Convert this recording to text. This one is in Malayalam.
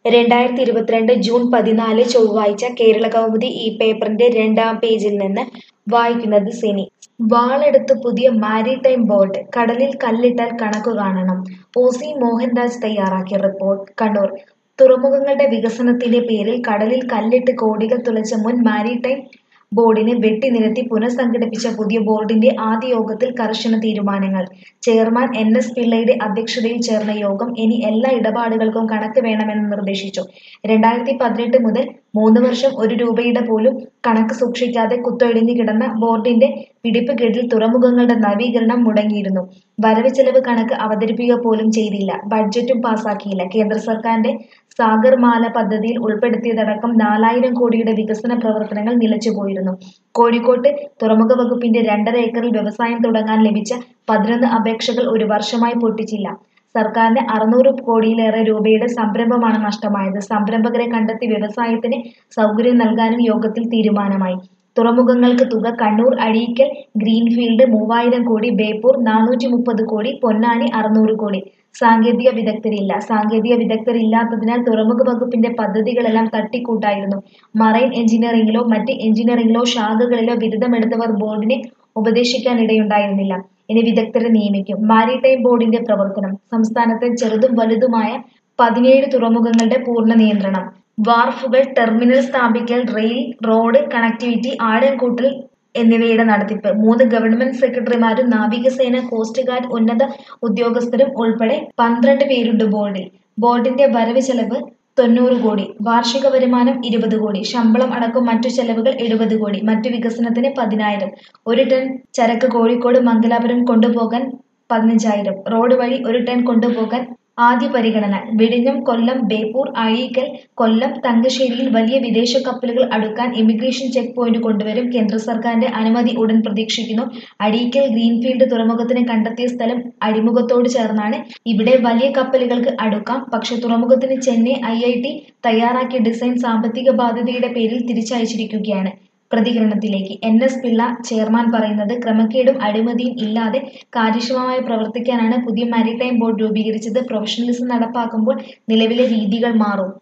ജൂൺ 14 ചൊവ്വാഴ്ച കേരളകൗമുദി ഈ പേപ്പറിന്റെ രണ്ടാം പേജിൽ നിന്ന് വായിക്കുന്നത് സിനി. വാളെടുത്ത് പുതിയ മാരിടൈം ബോർഡ്, കടലിൽ കല്ലിട്ടാൽ കണക്കു കാണണം. ഒ.സി. മോഹൻരാജ് തയ്യാറാക്കിയ റിപ്പോർട്ട്. കണ്ണൂർ. തുറമുഖങ്ങളുടെ വികസനത്തിന്റെ പേരിൽ കടലിൽ കല്ലിട്ട് കോടികൾ തുലച്ച മുൻ മാരിടൈം ബോർഡിനെ വെട്ടിനിരത്തി പുനഃസംഘടിപ്പിച്ച പുതിയ ബോർഡിന്റെ ആദ്യ യോഗത്തിൽ കർശന തീരുമാനങ്ങൾ. Chairman N S. പിള്ളയുടെ അധ്യക്ഷതയിൽ ചേർന്ന യോഗം ഇനി എല്ലാ ഇടപാടുകൾക്കും കണക്ക് വേണമെന്ന് നിർദ്ദേശിച്ചു. 2018 മുതൽ 3 വർഷം 1 രൂപയുടെ പോലും കണക്ക് സൂക്ഷിക്കാതെ കുത്തൊഴിഞ്ഞു കിടന്ന ബോർഡിന്റെ പിടിപ്പുകേടിൽ തുറമുഖങ്ങളുടെ നവീകരണം മുടങ്ങിയിരുന്നു. വരവ് ചെലവ് കണക്ക് അവതരിപ്പിക്കുക പോലും ചെയ്തില്ല. ബഡ്ജറ്റും പാസാക്കിയില്ല. കേന്ദ്ര സർക്കാരിന്റെ സാഗർമാല പദ്ധതിയിൽ ഉൾപ്പെടുത്തിയതടക്കം 4000 കോടിയുടെ വികസന പ്രവർത്തനങ്ങൾ നിലച്ചുപോയിരുന്നു. കോഴിക്കോട്ട് തുറമുഖ വകുപ്പിന്റെ 2.5 ഏക്കറിൽ വ്യവസായം തുടങ്ങാൻ ലഭിച്ച 11 അപേക്ഷകൾ 1 വർഷമായി പൊട്ടിച്ചില്ല. സർക്കാരിന് 600 കോടിയിലേറെ രൂപയുടെ സംരംഭമാണ് നഷ്ടമായത്. സംരംഭകരെ കണ്ടെത്തി വ്യവസായത്തിന് സൗകര്യം നൽകാനും യോഗത്തിൽ തീരുമാനമായി. തുറമുഖങ്ങൾക്ക് തുക: കണ്ണൂർ അഴീക്കൽ ഗ്രീൻഫീൽഡ് 3000 കോടി, ബേപ്പൂർ 430 കോടി, പൊന്നാനി 600 കോടി. സാങ്കേതിക വിദഗ്ധരില്ല. സാങ്കേതിക വിദഗ്ധരില്ലാത്തതിനാൽ തുറമുഖ വകുപ്പിന്റെ പദ്ധതികളെല്ലാം തട്ടിക്കൂട്ടായിരുന്നു. മറൈൻ എഞ്ചിനീയറിംഗിലോ മറ്റ് എഞ്ചിനീയറിംഗിലോ ശാഖകളിലോ ബിരുദമെടുത്തവർ ബോർഡിനെ ഉപദേശിക്കാനിടയുണ്ടായിരുന്നില്ല. ഇനി വിദഗ്ധരെ നിയമിക്കും. മാരിടൈം ബോർഡിന്റെ പ്രവർത്തനം. സംസ്ഥാനത്തെ ചെറുതും വലുതുമായ 17 തുറമുഖങ്ങളുടെ പൂർണ്ണ നിയന്ത്രണം. വാർഫുകൾ, ടെർമിനൽ സ്ഥാപിക്കൽ, റെയിൽ, റോഡ് കണക്ടിവിറ്റി, ആഴംകൂട്ടൽ എന്നിവയുടെ നടത്തിപ്പ്. 3 ഗവൺമെന്റ് സെക്രട്ടറിമാരും നാവികസേന, കോസ്റ്റ് ഗാർഡ് ഉന്നത ഉദ്യോഗസ്ഥരും ഉൾപ്പെടെ 12 പേരുണ്ട് ബോർഡിൽ. ബോർഡിന്റെ വരവ് ചെലവ് 90 കോടി, വാർഷിക വരുമാനം 20 കോടി, ശമ്പളം അടക്കം മറ്റു ചെലവുകൾ 70 കോടി, മറ്റു വികസനത്തിന് 10,000. 1 ടൺ ചരക്ക് കോഴിക്കോട് മംഗലാപുരം കൊണ്ടുപോകാൻ 15,000. റോഡ് വഴി 1 ടൺ കൊണ്ടുപോകാൻ ആദ്യ പരിഗണന. വിഴിഞ്ഞം, കൊല്ലം, ബേപ്പൂർ, അഴീക്കൽ, കൊല്ലം, തങ്കശ്ശേരിയിൽ വലിയ വിദേശ കപ്പലുകൾ അടുക്കാൻ ഇമിഗ്രേഷൻ ചെക്ക് പോയിന്റ് കൊണ്ടുവരും. കേന്ദ്ര സർക്കാരിന്റെ അനുമതി ഉടൻ പ്രതീക്ഷിക്കുന്നു. അഴീക്കൽ ഗ്രീൻഫീൽഡ് തുറമുഖത്തിന് കണ്ടെത്തിയ സ്ഥലം അഴിമുഖത്തോട് ചേർന്നാണ്. ഇവിടെ വലിയ കപ്പലുകൾക്ക് അടുക്കാം. പക്ഷേ തുറമുഖത്തിന് ചെന്നൈ IIT തയ്യാറാക്കിയ ഡിസൈൻ സാമ്പത്തിക ബാധ്യതയുടെ പേരിൽ തിരിച്ചയച്ചിരിക്കുകയാണ്. പ്രതികരണത്തിലേക്ക്. N.S. പിള്ള ചെയർമാൻ പറയുന്നത്, ക്രമക്കേടും അഴിമതിയും ഇല്ലാതെ കാര്യക്ഷമമായി പ്രവർത്തിക്കാനാണ് പുതിയ മാരിടൈം ബോർഡ് രൂപീകരിച്ചത്. പ്രൊഫഷണലിസം നടപ്പാക്കുമ്പോൾ നിലവിലെ രീതികൾ മാറും.